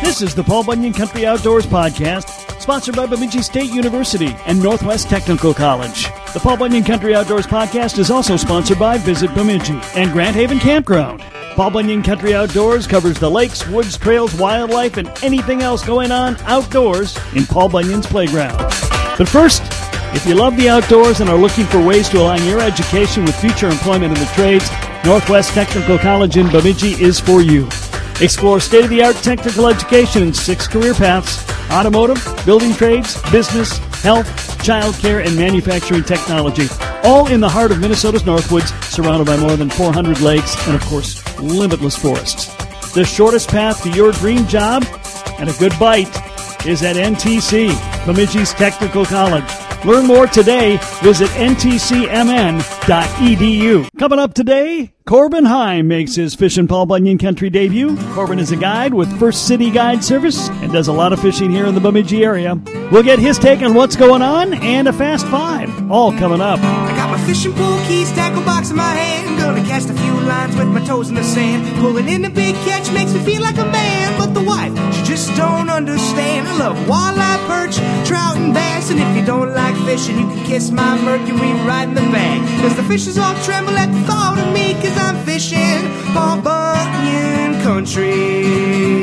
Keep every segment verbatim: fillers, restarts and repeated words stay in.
This is the Paul Bunyan Country Outdoors Podcast, sponsored by Bemidji State University and Northwest Technical College. The Paul Bunyan Country Outdoors Podcast is also sponsored by Visit Bemidji and Grand Haven Campground. Paul Bunyan Country Outdoors covers the lakes, woods, trails, wildlife, and anything else going on outdoors in Paul Bunyan's playground. But first, if you love the outdoors and are looking for ways to align your education with future employment in the trades, Northwest Technical College in Bemidji is for you. Explore state-of-the-art technical education in six career paths: automotive, building trades, business, health, childcare, and manufacturing technology, all in the heart of Minnesota's Northwoods, surrounded by more than four hundred lakes and, of course, limitless forests. The shortest path to your dream job and a good bite is at N T C, Bemidji's Technical College. Learn more today. Visit N T C M N dot E D U. Coming up today, Corbin Heim makes his Fishin' Paul Bunyan Country debut. Corbin is a guide with First City Guide Service and does a lot of fishing here in the Bemidji area. We'll get his take on what's going on and a Fast Five, all coming up. I got my fishing pole keys, tackle box in my hand. Gonna cast a few lines with my toes in the sand. Pulling in a big catch makes me feel like a man. But the wife, she just don't understand. I love walleye, perch, trout, and bass. And if you don't like fishing, you can kiss my Mercury right in the back. Cause the fishes all tremble at the thought of me. Cause I'm fishing Paul Bunyan Country.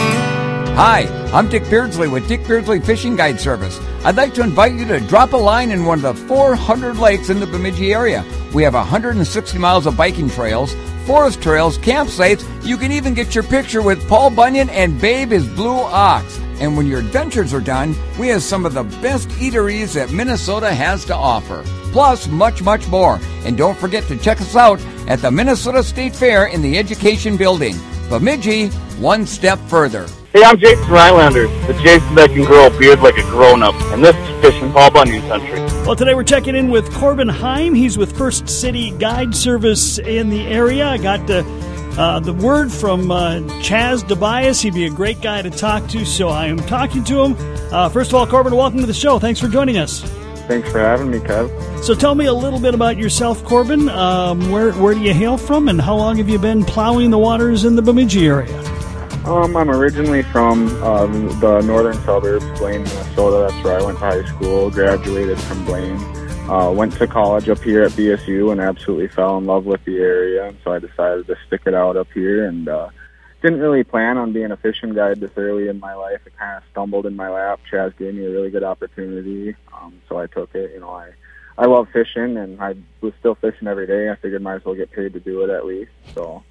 Hi, I'm Dick Beardsley with Dick Beardsley Fishing Guide Service. I'd like to invite you to drop a line in one of the four hundred lakes in the Bemidji area. We have one hundred sixty miles of biking trails, forest trails, campsites. You can even get your picture with Paul Bunyan and Babe his Blue Ox. And when your adventures are done, we have some of the best eateries that Minnesota has to offer. Plus, much, much more. And don't forget to check us out at the Minnesota State Fair in the Education Building. Bemidji, one step further. Hey, I'm Jason Rylander, the Jason that can grow a beard like a grown-up, and this is Fishing Paul Bunyan Country. Well, today we're checking in with Corbin Heim. He's with First City Guide Service in the area. I got the, uh, the word from uh, Chaz DeBias. He'd be a great guy to talk to, so I am talking to him. Uh, first of all, Corbin, welcome to the show. Thanks for joining us. Thanks for having me, Kev. So tell me a little bit about yourself, Corbin. Um, where, where do you hail from, and how long have you been plowing the waters in the Bemidji area? Um, I'm originally from um, the northern suburbs, Blaine, Minnesota. That's where I went to high school, graduated from Blaine. Uh, went to college up here at B S U and absolutely fell in love with the area, and so I decided to stick it out up here, and uh, didn't really plan on being a fishing guide this early in my life. It kind of stumbled in my lap. Chaz gave me a really good opportunity, um, so I took it. You know, I, I love fishing, and I was still fishing every day. I figured might as well get paid to do it at least. So,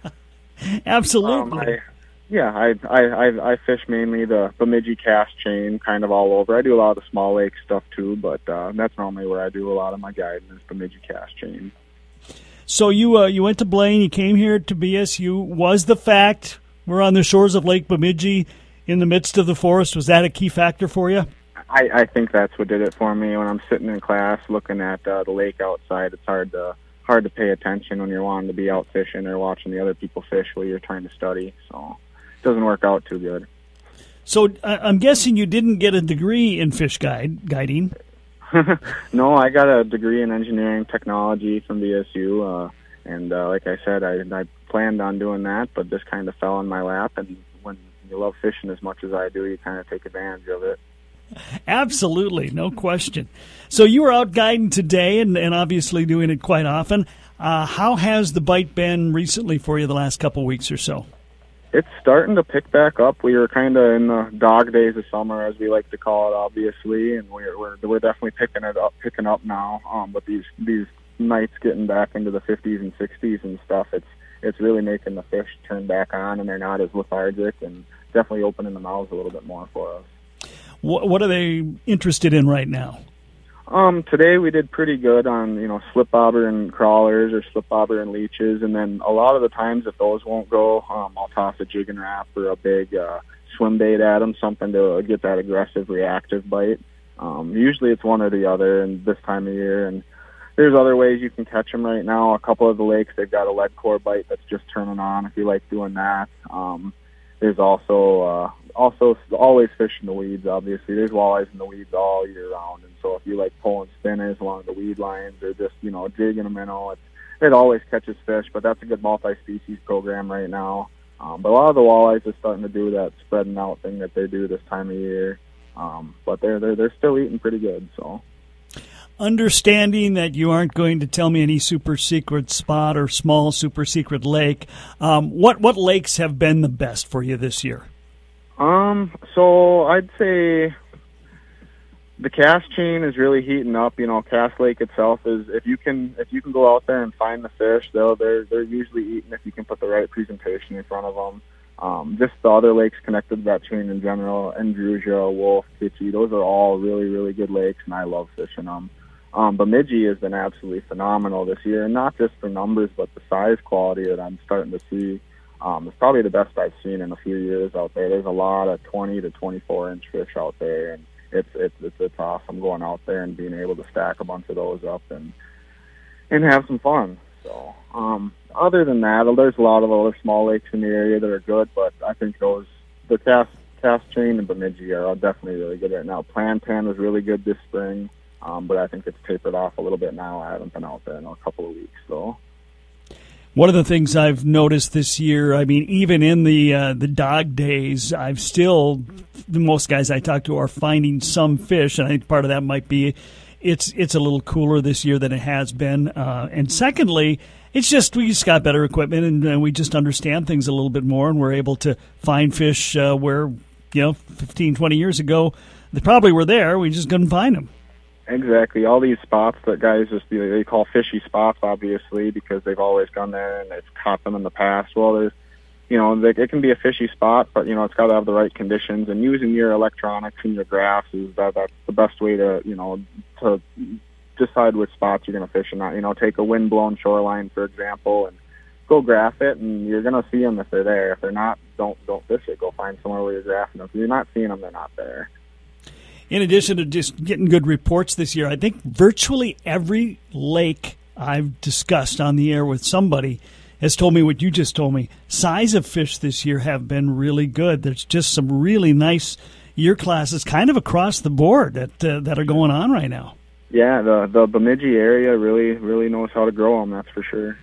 absolutely. Um, I, Yeah, I, I I I fish mainly the Bemidji cast chain, kind of all over. I do a lot of the small lake stuff too, but uh, that's normally where I do a lot of my guiding is Bemidji cast chain. So you uh, you went to Blaine, you came here to B S U. Was the fact we're on the shores of Lake Bemidji in the midst of the forest, was that a key factor for you? I, I think that's what did it for me. When I'm sitting in class looking at uh, the lake outside, it's hard to hard to pay attention when you're wanting to be out fishing or watching the other people fish while you're trying to study. So doesn't work out too good. So uh, I'm guessing you didn't get a degree in fish guide guiding. No, I got a degree in engineering technology from B S U, uh, and uh, like I said, I, I planned on doing that, but this kind of fell in my lap, and when you love fishing as much as I do, you kind of take advantage of it. Absolutely, no question. So you were out guiding today and, and obviously doing it quite often. Uh, how has the bite been recently for you the last couple of weeks or so? It's starting to pick back up. We were kind of in the dog days of summer, as we like to call it, obviously, and we're we're, we're definitely picking it up, picking up now. Um, but these these nights getting back into the fifties and sixties and stuff, it's it's really making the fish turn back on, and they're not as lethargic, and definitely opening the mouths a little bit more for us. What what are they interested in right now? Um, today we did pretty good on, you know, slip bobber and crawlers or slip bobber and leeches, and then a lot of the times if those won't go, um, I'll toss a jig and wrap or a big uh, swim bait at them, something to get that aggressive, reactive bite. Um, usually it's one or the other, and this time of year, and there's other ways you can catch them right now. A couple of the lakes, they've got a lead core bite that's just turning on if you like doing that. Um, there's also uh, also always fish in the weeds, obviously. There's walleyes in the weeds all year round, and so if you like pulling spinners along the weed lines or just, you know, jigging a minnow, it, it always catches fish, but that's a good multi-species program right now. Um, but a lot of the walleyes are starting to do that spreading out thing that they do this time of year. Um, but they're, they're, they're still eating pretty good, so. Understanding that you aren't going to tell me any super secret spot or small super secret lake, um, what what lakes have been the best for you this year? Um, so I'd say the Cass chain is really heating up. You know, Cass Lake itself is, if you can if you can go out there and find the fish, they'll they're they're usually eating if you can put the right presentation in front of them. Um, just the other lakes connected to that chain in general, Andrusia, Wolf, Kitchie, those are all really really good lakes, and I love fishing them. Um, Bemidji has been absolutely phenomenal this year, and not just for numbers, but the size quality that I'm starting to see. Um, it's probably the best I've seen in a few years out there. There's a lot of twenty to twenty-four inch fish out there, and it's it's it's, it's awesome going out there and being able to stack a bunch of those up and and have some fun. So, um, other than that, there's a lot of other small lakes in the area that are good, but I think those the Cass Cass chain and Bemidji are definitely really good right now. Plantain was really good this spring. Um, but I think it's tapered off a little bit now. I haven't been out there in a couple of weeks, though. One of the things I've noticed this year, I mean, even in the uh, the dog days, I've still, the most guys I talk to are finding some fish, and I think part of that might be it's it's a little cooler this year than it has been. Uh, and secondly, it's just we just got better equipment, and, and we just understand things a little bit more, and we're able to find fish uh, where, you know, fifteen, twenty years ago, they probably were there. We just couldn't find them. Exactly. All these spots that guys just they call fishy spots, obviously, because they've always gone there and they've caught them in the past. Well, there's, you know, they, it can be a fishy spot, but, you know, it's got to have the right conditions. And using your electronics and your graphs is that that's the best way to, you know, to decide which spots you're going to fish and not. You know, take a wind-blown shoreline, for example, and go graph it, and you're going to see them if they're there. If they're not, don't don't fish it. Go find somewhere where you're graphing them. If you're not seeing them, they're not there. In addition to just getting good reports this year, I think virtually every lake I've discussed on the air with somebody has told me what you just told me. Size of fish this year have been really good. There's just some really nice year classes kind of across the board that uh, that are going on right now. Yeah, the the Bemidji area really really knows how to grow them, that's for sure.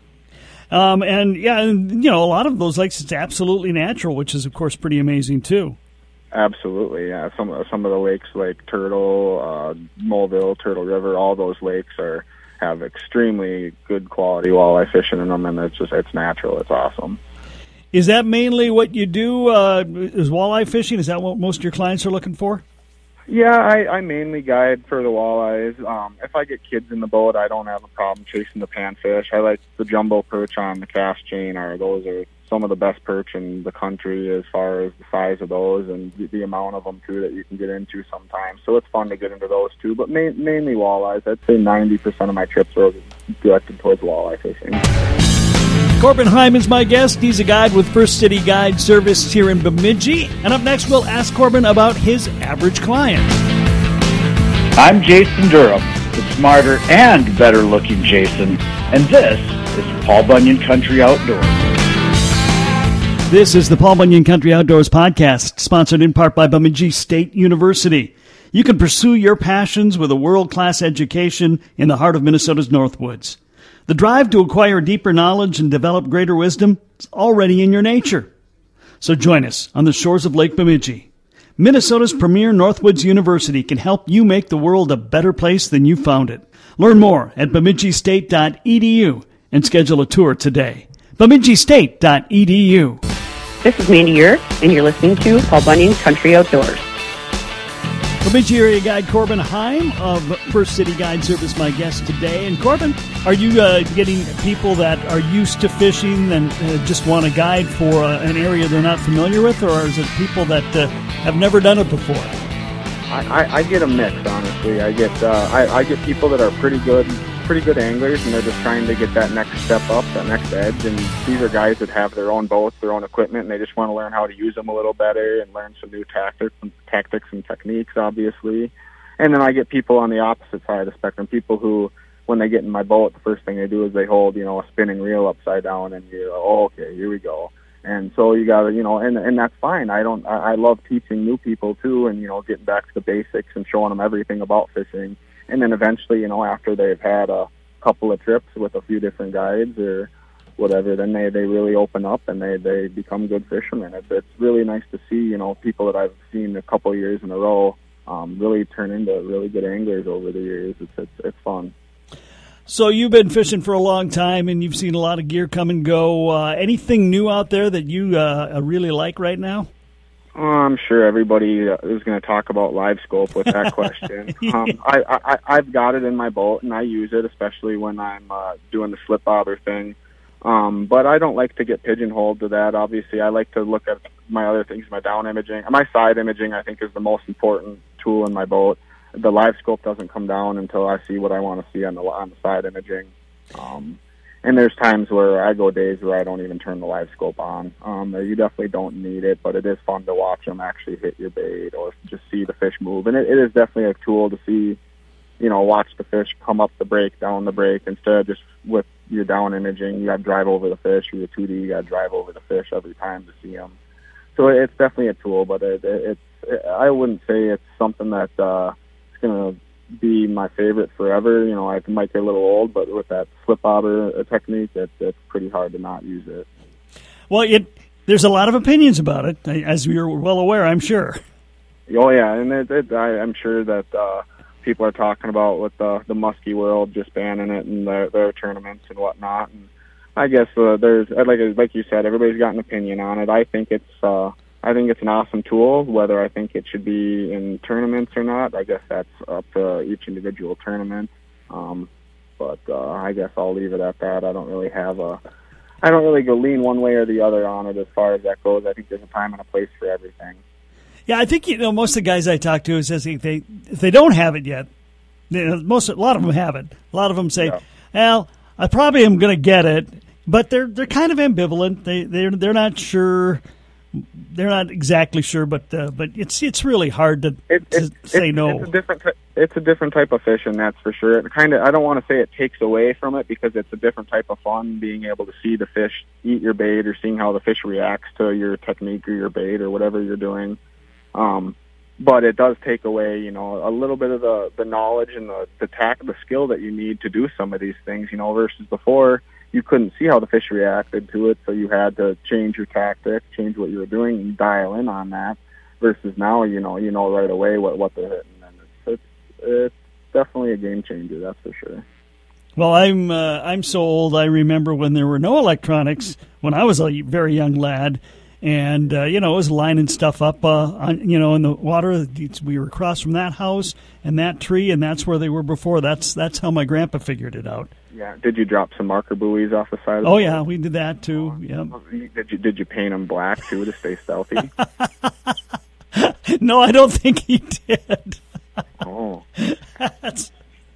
Um, and, yeah, and, you know, a lot of those lakes, it's absolutely natural, which is, of course, pretty amazing, too. Absolutely, yeah. Some some of the lakes like Turtle, uh, Mulville, Turtle River, all those lakes are have extremely good quality walleye fishing in them, and it's just it's natural. It's awesome. Is that mainly what you do? Uh, is walleye fishing? Is that what most of your clients are looking for? Yeah, I, I mainly guide for the walleyes. Um, if I get kids in the boat, I don't have a problem chasing the panfish. I like the jumbo perch on the Cass chain. Or those are some of the best perch in the country as far as the size of those and the, the amount of them, too, that you can get into sometimes. So it's fun to get into those, too. But ma- mainly walleyes. I'd say ninety percent of my trips are directed towards walleye fishing. Corbin Heim is my guest. He's a guide with First City Guide Service here in Bemidji. And up next, we'll ask Corbin about his average client. I'm Jason Durham, the smarter and better-looking Jason, and this is Paul Bunyan Country Outdoors. This is the Paul Bunyan Country Outdoors podcast, sponsored in part by Bemidji State University. You can pursue your passions with a world-class education in the heart of Minnesota's Northwoods. The drive to acquire deeper knowledge and develop greater wisdom is already in your nature. So join us on the shores of Lake Bemidji. Minnesota's premier Northwoods University can help you make the world a better place than you found it. Learn more at bemidji state dot e d u and schedule a tour today. bemidji state dot e d u. This is Mandy Urick, and you're listening to Paul Bunyan Country Outdoors. Bemidji area guide Corbin Heim of First City Guide Service, my guest today. And Corbin, are you uh, getting people that are used to fishing and uh, just want a guide for uh, an area they're not familiar with, or is it people that uh, have never done it before? I, I, I get a mix, honestly. I get uh, I, I get people that are pretty good, pretty good anglers, and they're just trying to get that next step up, that next edge. And these are guys that have their own boats, their own equipment, and they just want to learn how to use them a little better and learn some new tactics and tactics and techniques, obviously. And then I get people on the opposite side of the spectrum, people who, when they get in my boat, the first thing they do is they hold, you know, a spinning reel upside down, and you're like, oh, okay, here we go. And so you gotta, you know, and and that's fine. I don't, I, I love teaching new people too, and you know, getting back to the basics and showing them everything about fishing. And then eventually, you know, after they've had a couple of trips with a few different guides, or whatever, then they, they really open up and they, they become good fishermen. It's, it's really nice to see, you know, people that I've seen a couple of years in a row um, really turn into really good anglers over the years. It's, it's, it's fun. So you've been fishing for a long time, and you've seen a lot of gear come and go. Uh, anything new out there that you uh, really like right now? Oh, I'm sure everybody is going to talk about Live Scope with that question. um, I, I, I've got it in my boat, and I use it, especially when I'm uh, doing the slip bobber thing. Um, but I don't like to get pigeonholed to that. Obviously, I like to look at my other things, my down imaging. My side imaging, I think, is the most important tool in my boat. The Live Scope doesn't come down until I see what I want to see on the on the side imaging. Um, and there's times where I go days where I don't even turn the Live Scope on. Um, you definitely don't need it, but it is fun to watch them actually hit your bait or just see the fish move. And it, it is definitely a tool to see, you know, watch the fish come up the break, down the break, instead of just with your down imaging, you got to drive over the fish. With your two D, you got to drive over the fish every time to see them. So it's definitely a tool, but it, it, it's it, I wouldn't say it's something that uh, going to be my favorite forever. You know, I might get a little old, but with that slip bobber technique, it, it's pretty hard to not use it. Well, it, there's a lot of opinions about it, as you're well aware, I'm sure. Oh, yeah, and it, it, I, I'm sure that uh, people are talking about with the, the muskie world just banning it in their, their tournaments and whatnot. And I guess uh, there's, like like you said, everybody's got an opinion on it. I think it's uh, I think it's an awesome tool. Whether I think it should be in tournaments or not, I guess that's up to each individual tournament. Um, but uh, I guess I'll leave it at that. I don't really have a, I don't really go lean one way or the other on it as far as that goes. I think there's a time and a place for everything. Yeah, I think, you know, most of the guys I talk to says if they if they don't have it yet, you know, most a lot of them have it. A lot of them say, yeah. "Well, I probably am going to get it," but they're they're kind of ambivalent. They they're they're not sure. They're not exactly sure, but uh, but it's it's really hard to, it, to it, say it, no. It's a different it's a different type of fishing, that's for sure. It kind of I don't want to say it takes away from it because it's a different type of fun, being able to see the fish eat your bait or seeing how the fish reacts to your technique or your bait or whatever you're doing. Um, but it does take away, you know, a little bit of the, the knowledge and the the tact, the skill that you need to do some of these things, you know, versus before. You couldn't see how the fish reacted to it, so you had to change your tactic, change what you were doing, and dial in on that. Versus now, you know, you know right away what, what they're hitting, and it's, it's it's definitely a game changer, that's for sure. Well, I'm uh, I'm so old. I remember when there were no electronics when I was a very young lad, and uh, you know, I was lining stuff up, uh, on, you know, in the water. We were across from that house and that tree, and that's where they were before. That's that's how my grandpa figured it out. Yeah. Did you drop some marker buoys off the side of the Oh, boat? yeah, we did that, too. Yeah. Did you, did you paint them black, too, to stay stealthy? No, I don't think he did. Oh. That's...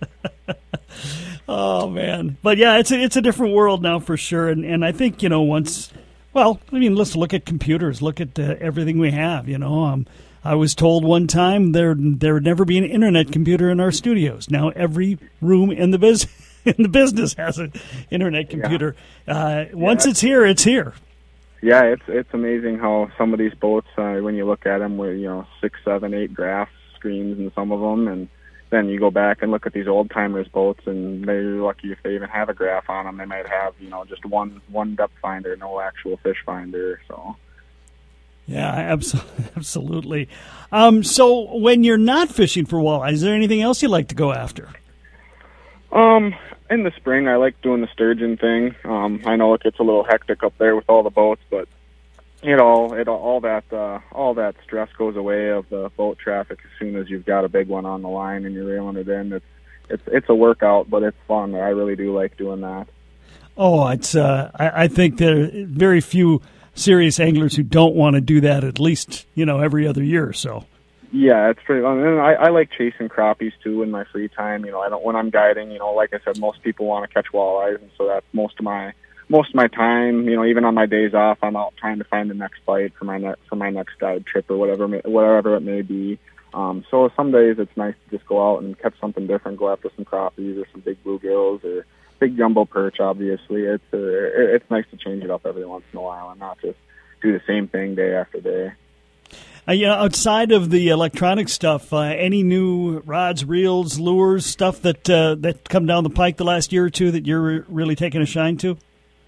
oh, man. But, yeah, it's a, it's a different world now for sure. And, and I think, you know, once... Well, I mean, let's look at computers. Look at uh, everything we have, you know. Um, I was told one time there there would never be an internet computer in our studios. Now every room in the business... in the business has an internet computer. Yeah. Uh, once yeah. it's here, it's here. Yeah, it's it's amazing how some of these boats, uh, when you look at them, with you know six, seven, eight graph screens in some of them, and then you go back and look at these old timers boats, and they're lucky if they even have a graph on them. They might have you know just one one depth finder, no actual fish finder. So. Yeah, absolutely. Um, so when you're not fishing for walleye, is there anything else you like to go after? Um. In the spring, I like doing the sturgeon thing. Um, I know it gets a little hectic up there with all the boats, but it all it all that uh, all that stress goes away of the boat traffic as soon as you've got a big one on the line and you're reeling it in. It's it's it's a workout, but it's fun. I really do like doing that. Oh, it's uh, I, I think there are very few serious anglers who don't want to do that at least you know every other year or so. Yeah, it's pretty fun. And I, I like chasing crappies, too, in my free time. You know, I don't when I'm guiding, you know, like I said, most people want to catch walleyes, and so that's most of my most of my time. You know, even on my days off, I'm out trying to find the next bite for my ne- for my next guide trip or whatever whatever it may be. Um, so some days it's nice to just go out and catch something different, go after some crappies or some big bluegills or big jumbo perch, obviously. It's uh, it's nice to change it up every once in a while and not just do the same thing day after day. Uh, you know, outside of the electronic stuff, uh, any new rods, reels, lures, stuff that uh, that come down the pike the last year or two that you're re- really taking a shine to?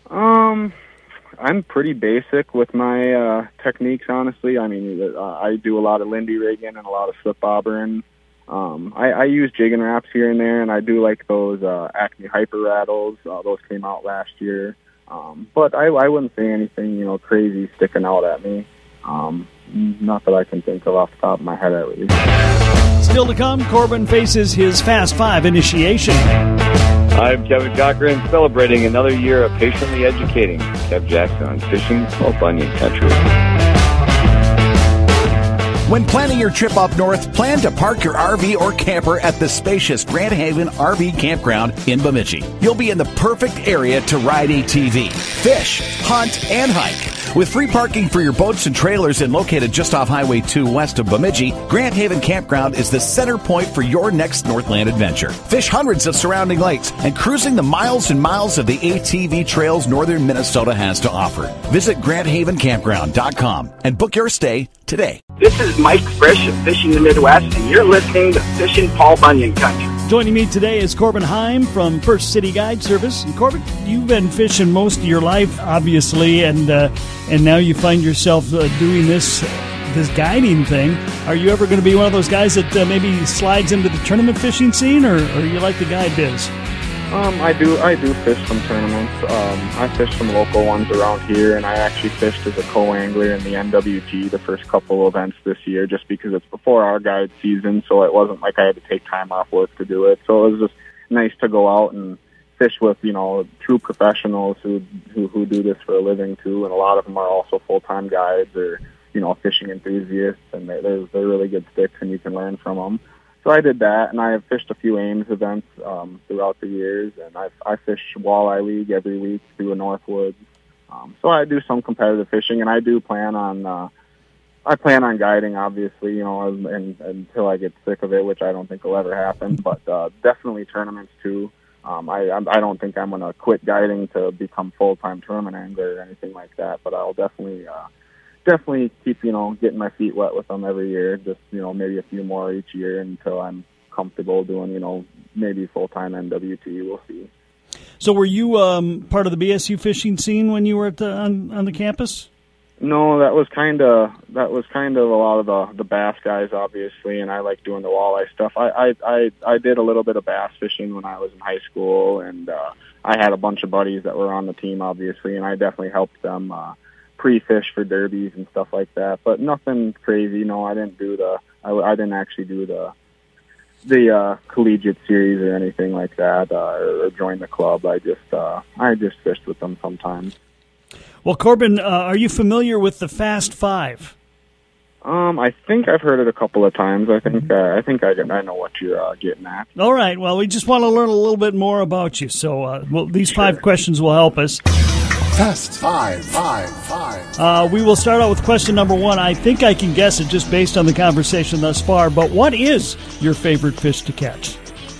Um, I'm pretty basic with my uh, techniques, honestly. I mean, uh, I do a lot of Lindy rigging and a lot of slip bobbering. Um, I, I use jigging wraps here and there, and I do like those uh, Acme Hyper Rattles. Uh, those came out last year. Um, but I, I wouldn't say anything, you know, crazy sticking out at me. Um, not that I can think of off the top of my head, at least. Still to come, Corbin faces his Fast Five initiation. I'm Kevin Cochran, celebrating another year of patiently educating Kev Jackson on fishing Paul Bunyan country. When planning your trip up north, plan to park your R V or camper at the spacious Grand Haven R V Campground in Bemidji. You'll be in the perfect area to ride A T V, fish, hunt, and hike. With free parking for your boats and trailers and located just off Highway two west of Bemidji, Grand Haven Campground is the center point for your next Northland adventure. Fish hundreds of surrounding lakes and cruising the miles and miles of the A T V trails northern Minnesota has to offer. Visit grand haven campground dot com and book your stay today. This is Mike Frisch of Fishing the Midwest, and you're listening to Fishing Paul Bunyan Country. Joining me today is Corbin Heim from First City Guide Service. And Corbin, you've been fishing most of your life, obviously, and uh, and now you find yourself uh, doing this this guiding thing. Are you ever going to be one of those guys that uh, maybe slides into the tournament fishing scene, or, or you like the guide biz? Um, I do. I do fish some tournaments. Um, I fish some local ones around here, and I actually fished as a co-angler in the N W T the first couple events this year, just because it's before our guide season, so it wasn't like I had to take time off work to do it. So it was just nice to go out and fish with, you know, true professionals who who, who do this for a living too, and a lot of them are also full-time guides or, you know, fishing enthusiasts, and they're they're, they're really good sticks, and you can learn from them. So I did that, and I have fished a few Ames events um, throughout the years, and I I fish Walleye League every week through a Northwoods. Um, so I do some competitive fishing, and I do plan on uh, I plan on guiding, obviously, you know, and, and, until I get sick of it, which I don't think will ever happen. But uh, definitely tournaments too. Um, I I don't think I'm going to quit guiding to become full time tournament angler or anything like that. But I'll definitely. Uh, Definitely keep, you know, getting my feet wet with them every year. Just, you know, maybe a few more each year until I'm comfortable doing, you know, maybe full-time N W T. We'll see. So were you um, part of the B S U fishing scene when you were at the, on, on the campus? No, that was kind of that was kind of a lot of the, the bass guys, obviously, and I like doing the walleye stuff. I, I, I, I did a little bit of bass fishing when I was in high school, and uh, I had a bunch of buddies that were on the team, obviously, and I definitely helped them uh, pre-fish for derbies and stuff like that, but nothing crazy. No, I didn't do the, I, I didn't actually do the, the uh, collegiate series or anything like that, uh, or, or join the club. I just, uh, I just fished with them sometimes. Well, Corbin, uh, are you familiar with the Fast Five? Um, I think I've heard it a couple of times. I think, uh, I think I, can, I know what you're uh, getting at. All right. Well, we just want to learn a little bit more about you. So, uh, well, these Sure. five questions will help us. Fast five, five, five. Uh, we will start out with question number one. I think I can guess it just based on the conversation thus far, but what is your favorite fish to catch?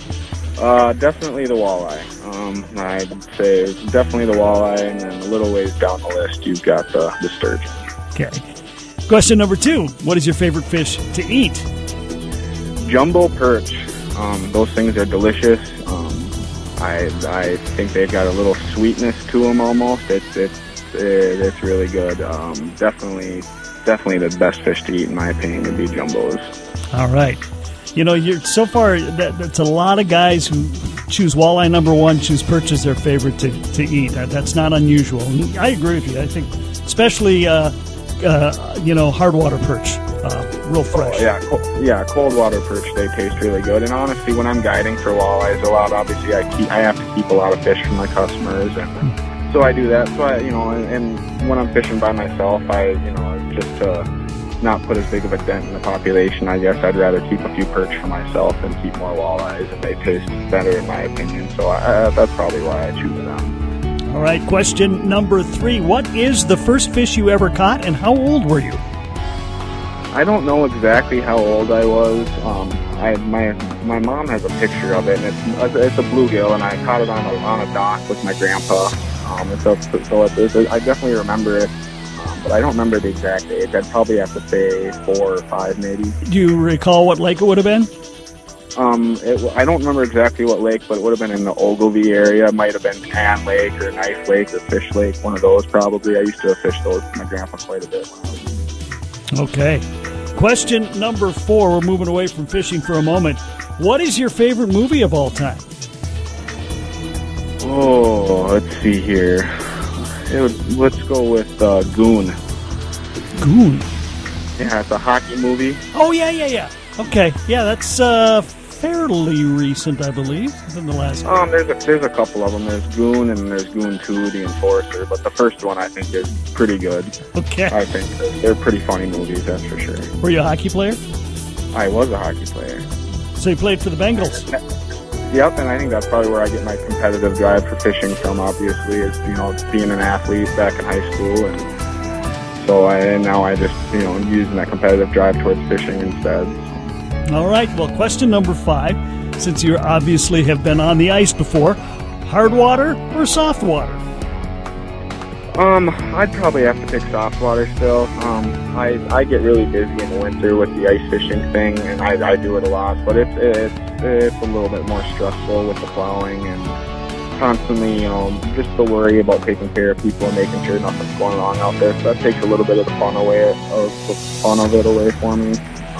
Uh, definitely the walleye. Um, I'd say definitely the walleye, and then a little ways down the list, you've got the, the sturgeon. Okay. Question number two. What is your favorite fish to eat? Jumbo perch. Um, those things are delicious. Um, I I think they've got a little sweetness to them almost. It's it's it's really good. Um, definitely definitely the best fish to eat in my opinion would be jumbos. All right. You know, you're so far that, that's a lot of guys who choose walleye number one, choose perch as their favorite to, to eat. That, that's not unusual. I agree with you. I think especially uh, uh, you know, hard water perch. Uh, real fresh. Oh, yeah, cold, yeah, cold water perch. They taste really good. And honestly, when I'm guiding for walleyes a lot, obviously I keep I have to keep a lot of fish for my customers, and so I do that. So I, you know, and, and when I'm fishing by myself, I, you know, just to not put as big of a dent in the population, I guess I'd rather keep a few perch for myself and keep more walleyes, and they taste better in my opinion. So I, that's probably why I choose them. All right, question number three. What is the first fish you ever caught, and how old were you? I don't know exactly how old I was. Um, I my my mom has a picture of it, and it's it's a bluegill, and I caught it on a on a dock with my grandpa. Um, it's a, so it's, it's, I definitely remember it, um, but I don't remember the exact age. I'd probably have to say four or five, maybe. Do you recall what lake it would have been? Um, it, I don't remember exactly what lake, but it would have been in the Ogilvie area. It might have been Ann Lake or Knife Lake or Fish Lake, one of those probably. I used to fish those with my grandpa quite a bit when I was young. Okay. Question number four. We're moving away from fishing for a moment. What is your favorite movie of all time? Oh, let's see here. It would, let's go with uh, Goon. Goon? Yeah, it's a hockey movie. Oh, yeah, yeah, yeah. Okay. Yeah, that's uh, fairly recent, I believe, than the last one. Um, there's a, there's a couple of them. There's Goon and there's Goon two, The Enforcer. But the first one, I think, is pretty good. Okay. I think they're pretty funny movies, that's for sure. Were you a hockey player? I was a hockey player. So you played for the Bengals? Yep, and I think that's probably where I get my competitive drive for fishing from, obviously, is, you know, being an athlete back in high school. And so I, and now I just, you know, using that competitive drive towards fishing instead. All right, well, question number five, since you obviously have been on the ice before, hard water or soft water? Um, I'd probably have to pick soft water still. Um, I I get really busy in the winter with the ice fishing thing, and I, I do it a lot, but it's, it's, it's a little bit more stressful with the plowing and constantly, you know, just the worry about taking care of people and making sure nothing's going wrong out there. So that takes a little bit of the fun away, of the fun of it away for me.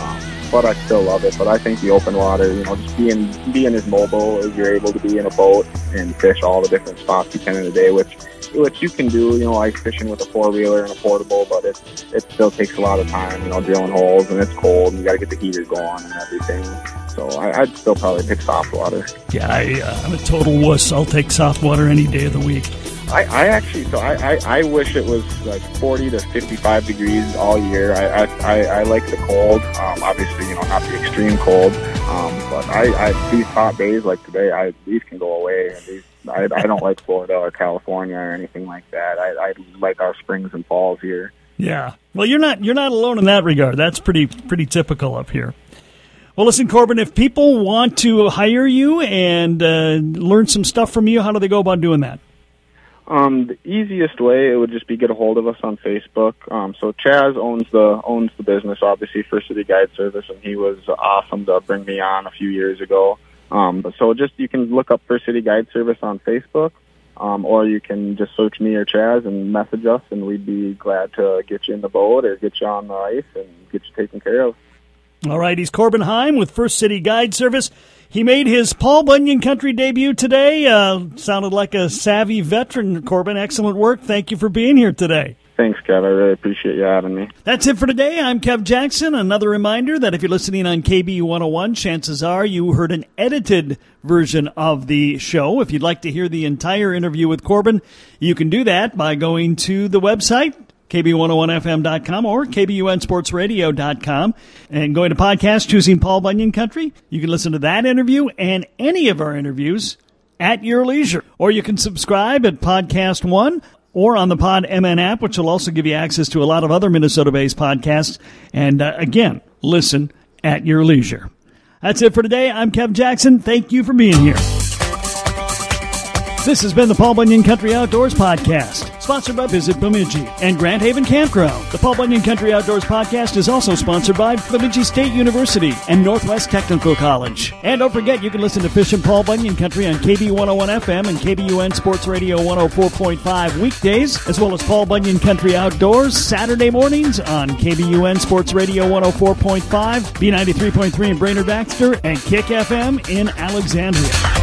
But I still love it. But I think the open water, you know, just being being as mobile as you're able to be in a boat and fish all the different spots you can in a day, which which you can do, you know, ice fishing with a four-wheeler and a portable, but it it still takes a lot of time, you know, drilling holes, and it's cold, and you got to get the heater going and everything. So I, I'd still probably pick soft water. Yeah, I, uh, I'm a total wuss. I'll take soft water any day of the week. I, I actually, so I, I, I wish it was like forty to fifty-five degrees all year. I, I, I like the cold. Um, obviously, you know, not the extreme cold. Um, but I, I, these hot days like today, I, these can go away. These, I, I don't like Florida or California or anything like that. I, I like our springs and falls here. Yeah. Well, you're not, you're not alone in that regard. That's pretty, pretty typical up here. Well, listen, Corbin, if people want to hire you and uh, learn some stuff from you, how do they go about doing that? Um, the easiest way, it would just be get a hold of us on Facebook. Um, so Chaz owns the owns the business, obviously, First City Guide Service, and he was awesome to bring me on a few years ago. Um, but so just you can look up First City Guide Service on Facebook, um, or you can just search me or Chaz and message us, and we'd be glad to get you in the boat or get you on the ice and get you taken care of. All right, he's Corbin Heim with First City Guide Service. He made his Paul Bunyan Country debut today. Uh, sounded like a savvy veteran, Corbin. Excellent work. Thank you for being here today. Thanks, Kev. I really appreciate you having me. That's it for today. I'm Kev Jackson. Another reminder that if you're listening on K B U one oh one, chances are you heard an edited version of the show. If you'd like to hear the entire interview with Corbin, you can do that by going to the website, K B one oh one F M dot com or K B U N Sports Radio dot com, and going to podcast, choosing Paul Bunyan Country. You can listen to that interview and any of our interviews at your leisure. Or you can subscribe at Podcast One or on the Pod M N app, which will also give you access to a lot of other Minnesota-based podcasts. And uh, again, listen at your leisure. That's it for today. I'm Kev Jackson. Thank you for being here. This has been the Paul Bunyan Country Outdoors Podcast, sponsored by Visit Bemidji and Grand Haven Campground. The Paul Bunyan Country Outdoors Podcast is also sponsored by Bemidji State University and Northwest Technical College. And don't forget, you can listen to Fishin' Paul Bunyan Country on K B one oh one F M and K B U N Sports Radio one oh four point five weekdays, as well as Paul Bunyan Country Outdoors Saturday mornings on K B U N Sports Radio one oh four point five, B ninety-three point three in Brainerd Baxter, and Kick F M in Alexandria.